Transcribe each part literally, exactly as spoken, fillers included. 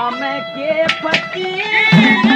काम के फकीर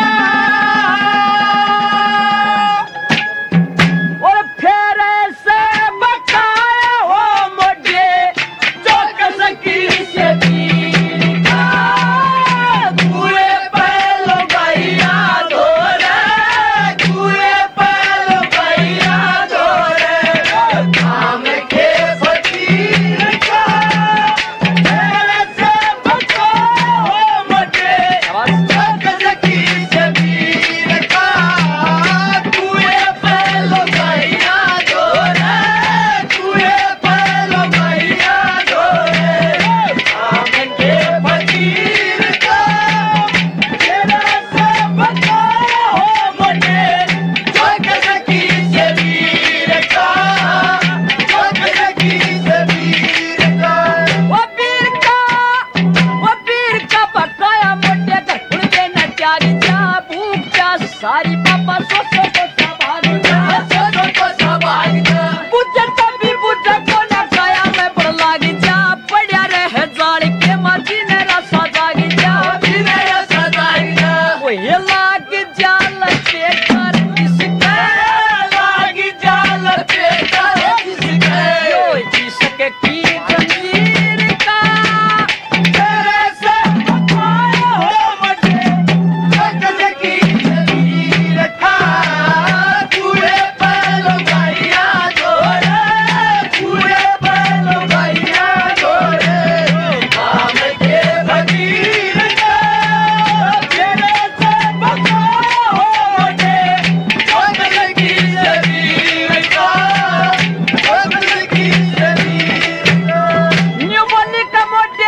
और फिर से बकाया हो मुझे जो कसकी से पीर का पूरे पहलो भैया धोरे पूरे पहलो भैया धोरे काम के फकीर का फिर से बकाया हो मुझे जो कसकी से पीर का पूरे पहलो भैया धोरे पूरे पहलो भैया धोरे काम के फकीर का फिर से बकाया हो मुझे जो कसकी से पीर का जो कसकी से पीर का वो पीर का वो पीर का बकाया मुझे घर उड़े न त्याग जा भूख जा सारी पापा सो सो को सवार जा सो सो को सवार जा बुझे तभी बुझे को न काया मैं पर लाग जा पड़या रहे जाल के माजी ने रसा जाग जा ने रसा जाग जा वो ये लाग जाल पे कर किसके लाग जाल पे कर किसके यो जिसके की जंजीर का तेरे से बकाया हो मुझे जो कसकी जंजीर का पूरे पहलो भैया धोरे पूरे पहलो भैया धोरे काम के फकीर का तेरे से बकाया हो मुझे जो कसकी जंजीर का जो कसकी जंजीर का न्यू बोली का मोटे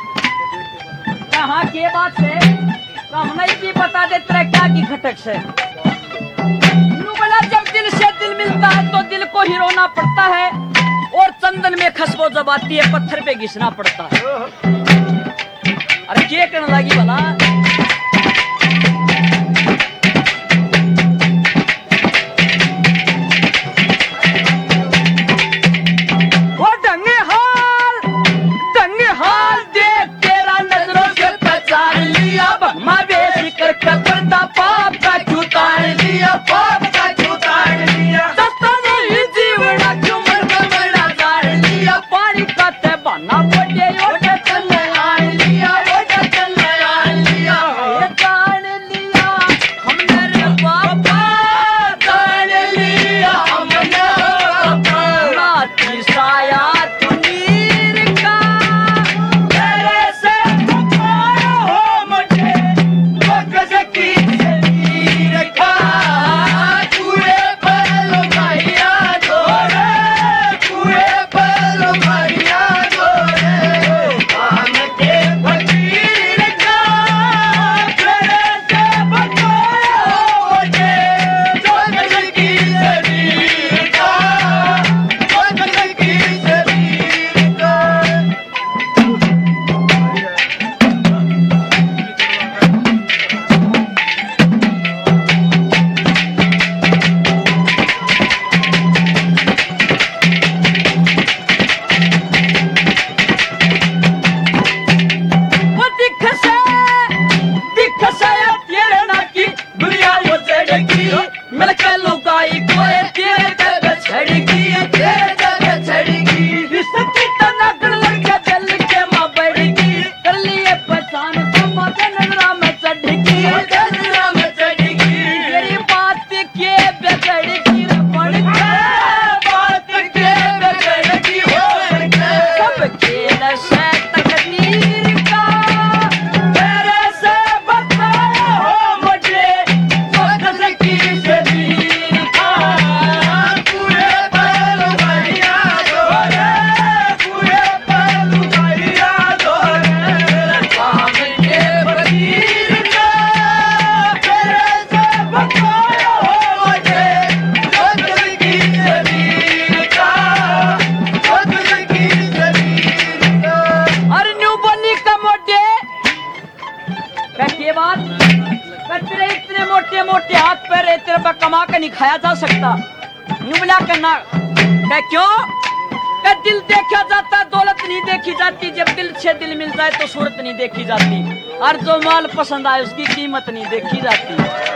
कहाँ के बात से हम नहीं भी बता दे तेरा क्या की खटक से न्यू बोला जब दिल से दिल मिलता है तो दिल को ही रोना पड़ता है और चंदन में खुशबू जब आती है पत्थर पे घिसना पड़ता है अरे क्या करने लगी भला वो डंगे हाल डंगे हाल देख तेरा नजरों से पहचान लिया भगमा बेच कर कपड़ा पाप का चुतार लिया पाप का चुतार लिया सस्ता नहीं जीवना क्यों मर मरना जान लिया पानी का ते बना पड़े ओटे चलने आन लिया ओटे चलने आन लिया ये जान लिया हमने रे बाबा जान लिया हमने नाती साया तुनीर का तेरे से बकाया हो मुझे जो कसकी जंजीर का पूरे पहलो भैया धोरे पूरे पहलो भैया धोरे काम के फकीर का तेरे से बकाया हो मुझे जो कसकी जंजीर का जो कसकी जंजीर का वो दिख से दिख से तेरे ना की दुनिया वो चढ़ेगी मिल के लुगाई कोई तेरे पे छड़ेगी तेरे पे छड़ेगी इसकी तनाकर लड़के जल के मां बढ़ेगी कर लिए पहचान तो माथे नजरा में चढ़ेगी नजरा में चढ़ेगी तेरी बात के बिगड़ेगी पड़ के बात के बिगड़ेगी हो सब खेल से तकदीर का तेरे से बकाया हो मुझे जो कसकी जंजीर का पूरे पहलो भैया धोरे पूरे पहलो भैया धोरे काम के फकीर का तेरे से बकाया हो मुझे जो कसकी जंजीर का जो कसकी जंजीर का अरे न्यू बोली का मोटे क्या के बात क्या तेरे इतने मोटे मोटे हाथ पैर तेरे पर कमा कर नहीं खाया जा सकता न्यू बोला करना क्या क्यों का दिल देखा जाता दौलत नहीं देखी जाती, जब दिल से दिल मिल जाए तो सूरत नहीं देखी जाती, और जो माल पसंद आए उसकी कीमत नहीं देखी जाती।